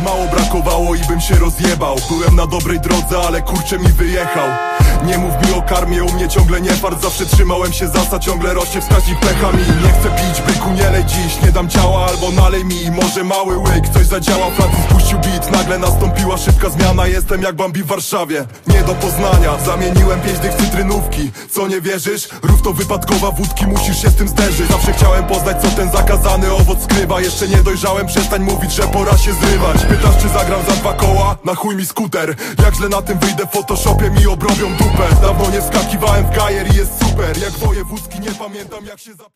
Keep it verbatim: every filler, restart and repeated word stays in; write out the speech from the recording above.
Mało brakowało i bym się rozjebał. Byłem na dobrej drodze, ale kurczę mi wyjechał. Nie mów mi o karmie, u mnie ciągle nie fart. Zawsze trzymałem się zasad, ciągle rośnie wskaźnik pecha mi. Nie chcę pić, byku nie lej dziś. Nie dam ciała albo nalej mi. Może mały łyk, coś zadziała, Francji spuścił beat. Nagle nastąpiła szybka zmiana, jestem jak Bambi w Warszawie. Nie do poznania, zamieniłem pięć dych cytrynówki. Co nie wierzysz? Rów to wypadkowa wódki, musisz się z tym zderzyć. Zawsze chciałem poznać, co ten zakazany owoc skrywa. Jeszcze nie dojrzałem, przestań mówić, że pora się zrywać. Pytasz, czy zagram za dwa koła? Na chuj mi skuter. Jak źle na tym wyjdę w Photoshopie, mi obrobią dupę. Dawno nie wskakiwałem w gajer i jest super. Jak wojewódzki, nie pamiętam jak się zap...